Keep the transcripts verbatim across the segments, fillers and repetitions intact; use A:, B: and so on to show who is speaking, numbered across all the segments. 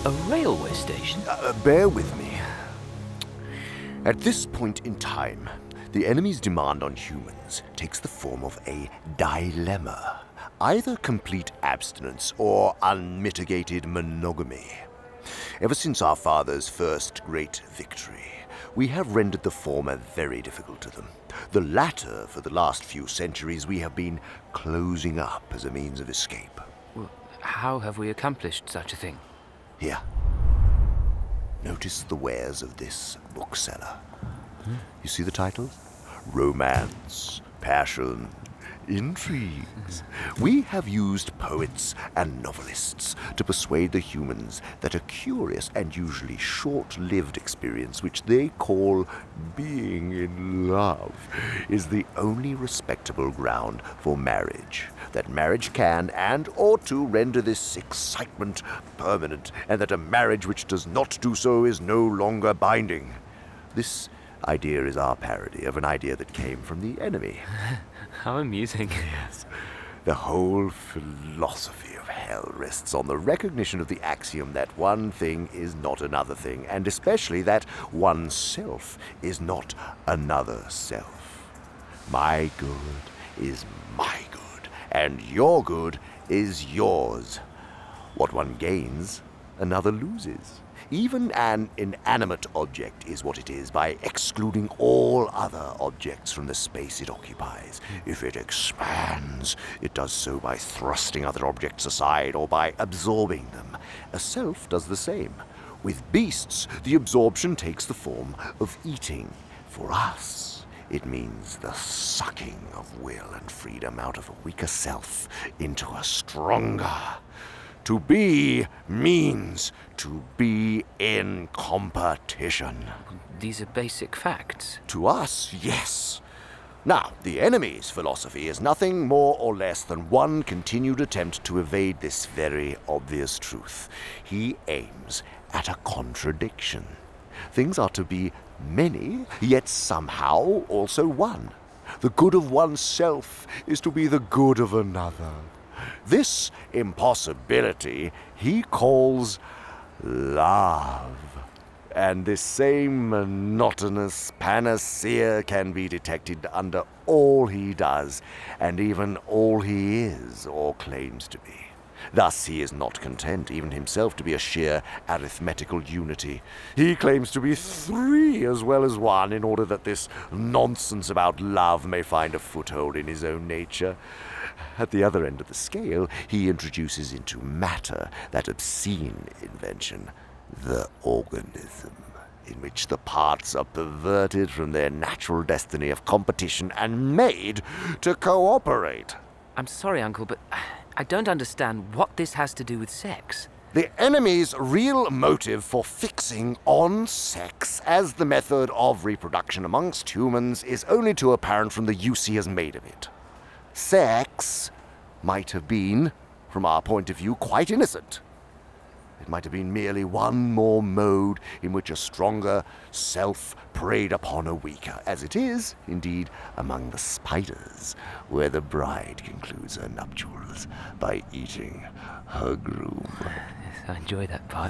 A: A railway station?
B: Uh, bear with me. At this point in time, the enemy's demand on humans takes the form of a dilemma. Either complete abstinence or unmitigated monogamy. Ever since our father's first great victory, we have rendered the former very difficult to them. The latter, for the last few centuries, we have been closing up as a means of escape.
A: Well, how have we accomplished such a thing?
B: Here. Notice the wares of this bookseller. Hmm? You see the titles? Romance, passion, intrigues. We have used poets and novelists to persuade the humans that a curious and usually short-lived experience which they call being in love is the only respectable ground for marriage, that marriage can and ought to render this excitement permanent, and that a marriage which does not do so is no longer binding. This idea is our parody of an idea that came from the enemy.
A: How amusing.
B: Yes. The whole philosophy of hell rests on the recognition of the axiom that one thing is not another thing, and especially that oneself is not another self. My good is my good, and your good is yours. What one gains, another loses. Even an inanimate object is what it is by excluding all other objects from the space it occupies. If it expands, it does so by thrusting other objects aside or by absorbing them. A self does the same. With beasts, the absorption takes the form of eating. For us, it means the sucking of will and freedom out of a weaker self into a stronger. To be means to be in competition.
A: These are basic facts.
B: To us, yes. Now, the enemy's philosophy is nothing more or less than one continued attempt to evade this very obvious truth. He aims at a contradiction. Things are to be many, yet somehow also one. The good of oneself is to be the good of another. This impossibility he calls love. And this same monotonous panacea can be detected under all he does, and even all he is or claims to be. Thus he is not content, even himself, to be a sheer arithmetical unity. He claims to be three as well as one, in order that this nonsense about love may find a foothold in his own nature. At the other end of the scale, he introduces into matter that obscene invention, the organism, in which the parts are perverted from their natural destiny of competition and made to cooperate.
A: I'm sorry, Uncle, but I don't understand what this has to do with sex.
B: The enemy's real motive for fixing on sex as the method of reproduction amongst humans is only too apparent from the use he has made of it. Sex might have been, from our point of view, quite innocent. It might have been merely one more mode in which a stronger self preyed upon a weaker, as it is, indeed, among the spiders, where the bride concludes her nuptials by eating her groom.
A: I enjoy that part.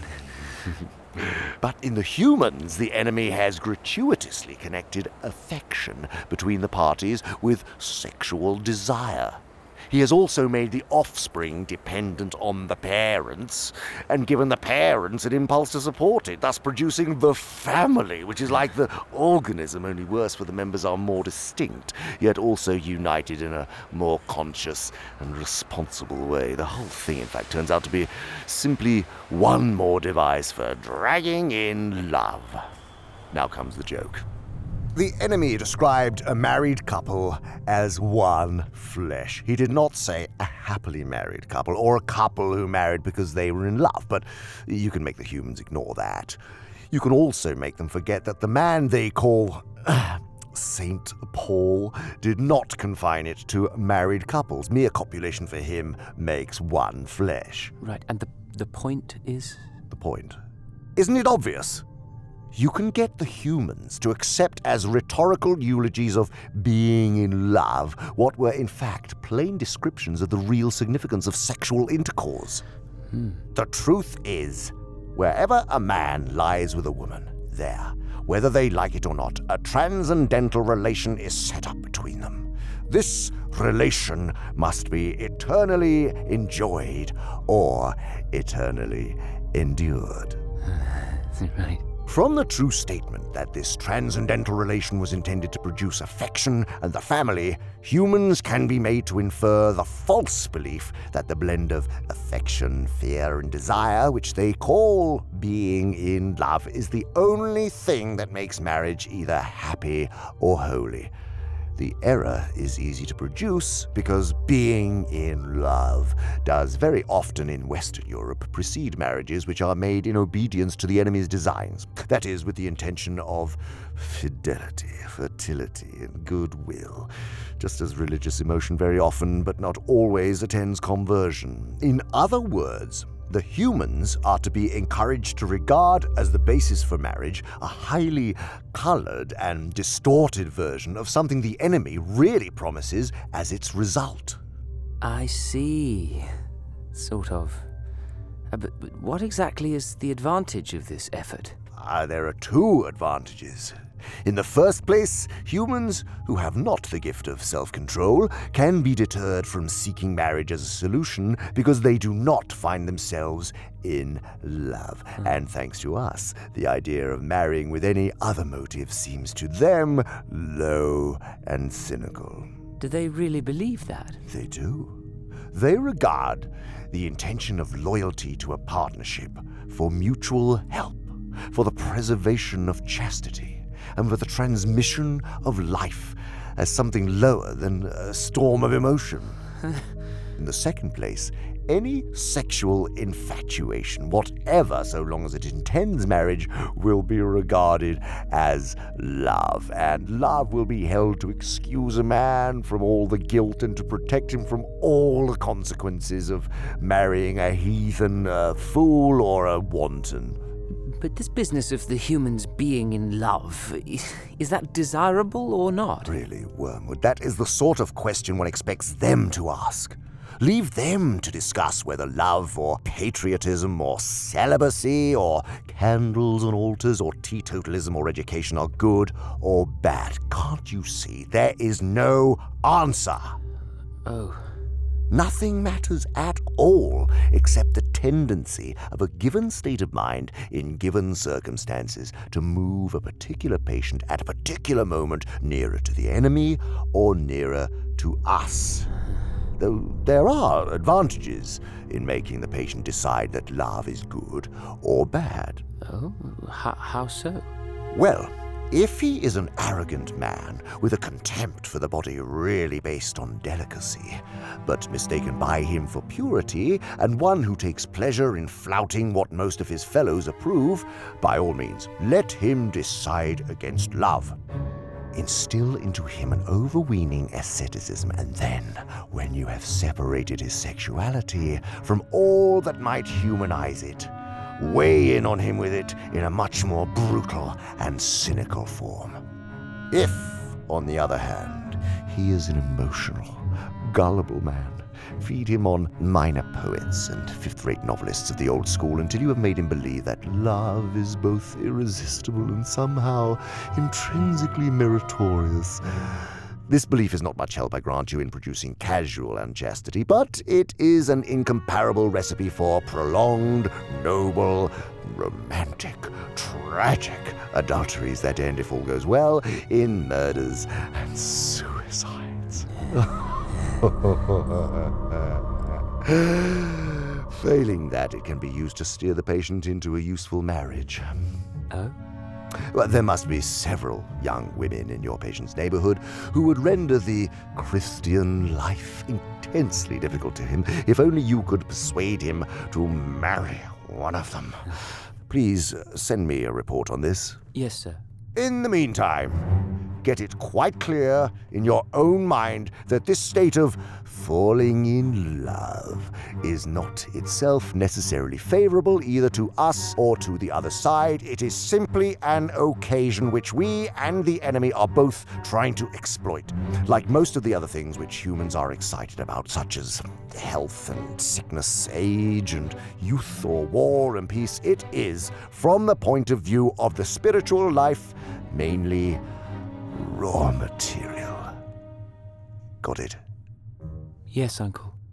B: But in the humans, the enemy has gratuitously connected affection between the parties with sexual desire. He has also made the offspring dependent on the parents, and given the parents an impulse to support it, thus producing the family, which is like the organism, only worse, for the members are more distinct, yet also united in a more conscious and responsible way. The whole thing, in fact, turns out to be simply one more device for dragging in love. Now comes the joke. The enemy described a married couple as one flesh. He did not say a happily married couple or a couple who married because they were in love, but you can make the humans ignore that. You can also make them forget that the man they call uh, Saint Paul did not confine it to married couples. Mere copulation for him makes one flesh.
A: Right, and the, the point is?
B: The point. Isn't it obvious? You can get the humans to accept as rhetorical eulogies of being in love what were in fact plain descriptions of the real significance of sexual intercourse.
A: Hmm.
B: The truth is, Wherever a man lies with a woman, there, whether they like it or not, a transcendental relation is set up between them. This relation must be eternally enjoyed or eternally endured.
A: Right.
B: From the true statement that this transcendental relation was intended to produce affection and the family, humans can be made to infer the false belief that the blend of affection, fear, and desire, which they call being in love, is the only thing that makes marriage either happy or holy. The error is easy to produce because being in love does very often in Western Europe precede marriages which are made in obedience to the enemy's designs. That is, with the intention of fidelity, fertility, and goodwill. Just as religious emotion very often, but not always, attends conversion. In other words, the humans are to be encouraged to regard as the basis for marriage a highly colored and distorted version of something the enemy really promises as its result.
A: I see. Sort of. Uh, but, but what exactly is the advantage of this effort?
B: Ah, there are two advantages. In the first place, humans who have not the gift of self-control can be deterred from seeking marriage as a solution because they do not find themselves in love. Mm. And thanks to us, the idea of marrying with any other motive seems to them low and cynical.
A: Do they really believe that?
B: They do. They regard the intention of loyalty to a partnership for mutual help, for the preservation of chastity, and for the transmission of life as something lower than a storm of emotion. In the second place, any sexual infatuation, whatever, so long as it intends marriage, will be regarded as love, and love will be held to excuse a man from all the guilt and to protect him from all the consequences of marrying a heathen, a fool, or a wanton.
A: But this business of the humans being in love, is that desirable or not?
B: Really, Wormwood, that is the sort of question one expects them to ask. Leave them to discuss whether love or patriotism or celibacy or candles on altars or teetotalism or education are good or bad. Can't you see? There is no answer.
A: Oh.
B: Nothing matters at all except the tendency of a given state of mind in given circumstances to move a particular patient at a particular moment nearer to the enemy or nearer to us. Though there are advantages in making the patient decide that love is good or bad.
A: Oh, how, how so?
B: Well, if he is an arrogant man with a contempt for the body really based on delicacy, but mistaken by him for purity, and one who takes pleasure in flouting what most of his fellows approve, by all means, let him decide against love. Instill into him an overweening asceticism, and then, when you have separated his sexuality from all that might humanize it, weigh in on him with it in a much more brutal and cynical form. If, on the other hand, he is an emotional, gullible man, feed him on minor poets and fifth-rate novelists of the old school until you have made him believe that love is both irresistible and somehow intrinsically meritorious. This belief is not much help, I grant you, in producing casual unchastity, but it is an incomparable recipe for prolonged, noble, romantic, tragic adulteries that end, if all goes well, in murders and suicides. Failing that, it can be used to steer the patient into a useful marriage.
A: Oh?
B: Well, there must be several young women in your patient's neighborhood who would render the Christian life intensely difficult to him if only you could persuade him to marry one of them. Please send me a report on this.
A: Yes, sir.
B: In the meantime, get it quite clear in your own mind that this state of falling in love is not itself necessarily favorable either to us or to the other side. It is simply an occasion which we and the enemy are both trying to exploit. Like most of the other things which humans are excited about, such as health and sickness, age and youth, or war and peace, it is, from the point of view of the spiritual life, mainly raw material. Got it?
A: Yes, Uncle.